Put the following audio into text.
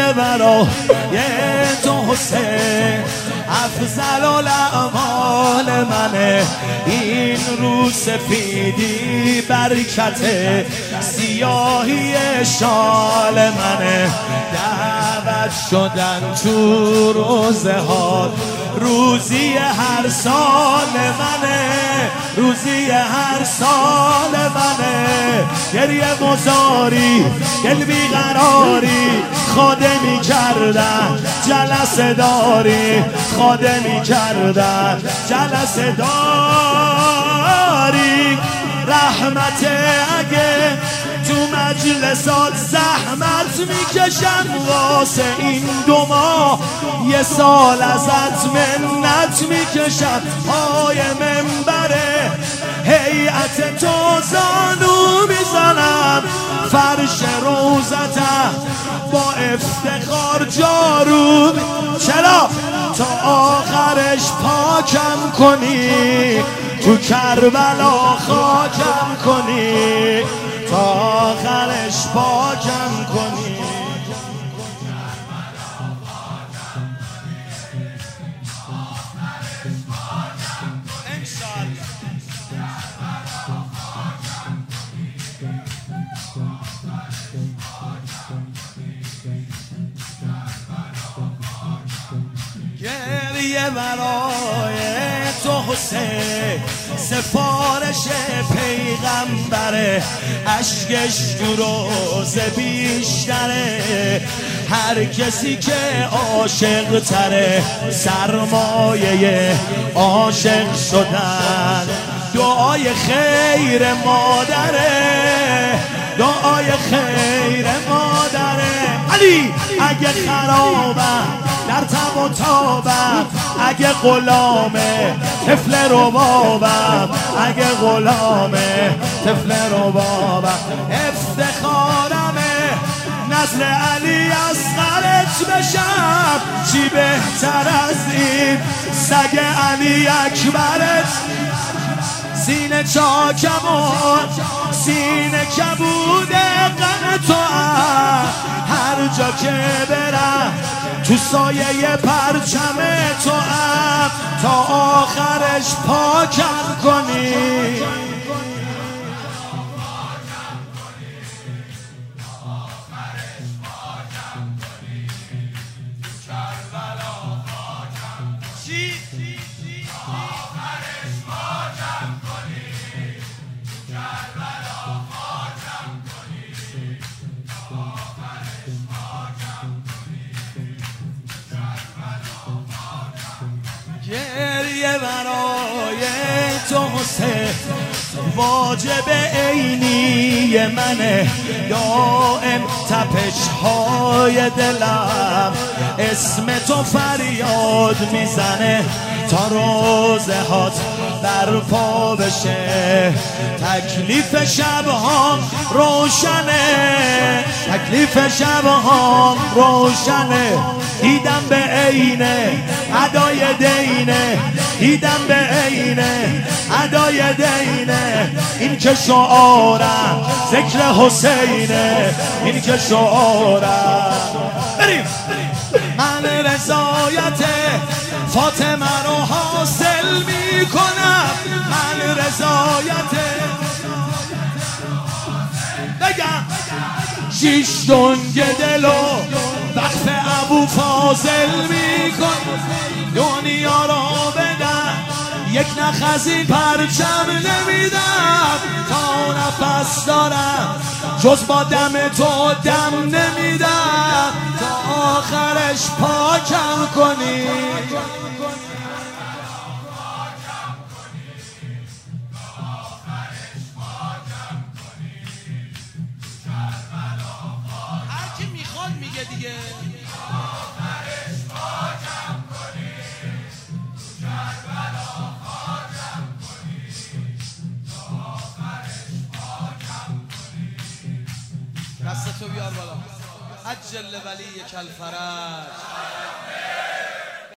برای تو حسین افضل الاعمال منه. این رو سفیدی برکت سیاهی شال منه. دعوت شدن تو روزه ها روزی هر سال منه، روزی هر سال منه. گریه مزاری دل بیقراری خادمی کردن جلسه داری، خادمی کردن جلسه داری. رحمت اگه تو مجلسات زحمت میکشم واسه این 2 ماه، 1 سال ازت منت میکشم پای منبره هیئت تو زانو میزنم. فرش روزتم با افتخار جارو چرا تا آخرش پاکم کنی، تو کربلا خاکم کنی، تا آخرش پاکم کنی. گریه برای تو حسین سفارش پیغمبره. اشکش تو روزه بیشتره. هر کسی که عاشق تره سرمایه عاشق شدن. دعای خیر مادره، دعای خیر مادره. علی اگه خرابم در تب و تابم، اگه غلامه طفل ربابم، اگه غلامه طفل ربابم. افتخارمه نسل علی اصغرت بشم. چی بهتر از این سگ علی اکبرت. سینه چاکمون سینه کبود غم تو هر جا که برم تو سایه پرچم تو تا آخرش پاکم کنی. گریه برای تو حسین واجب عینی منه. دائم تپش های دلم اسم تو فریاد میزنه. تا روزه هات برپا بشه تکلیف شبهام روشنه، تکلیف شبهام روشنه. دیدم به عینه ادای دینه، دیدم به عینه ادای دینه. این که شعارم ذکر حسینه، این که شعارم. بریم. من رضایت فاطمه رو حاصل میکنم. من رضایت بگم 6 دنگ دلو وقف ابو فاضل میکن. دنیا رو بدم یک نخ از این پرچم نمیدم. تا نفس دارم جز با دم تو دم نمیدم. تا آخرش پاکم کنی. هر کی میخواد میگه دیگه. دستتو بیار بالا. عجل ولی کل فرج.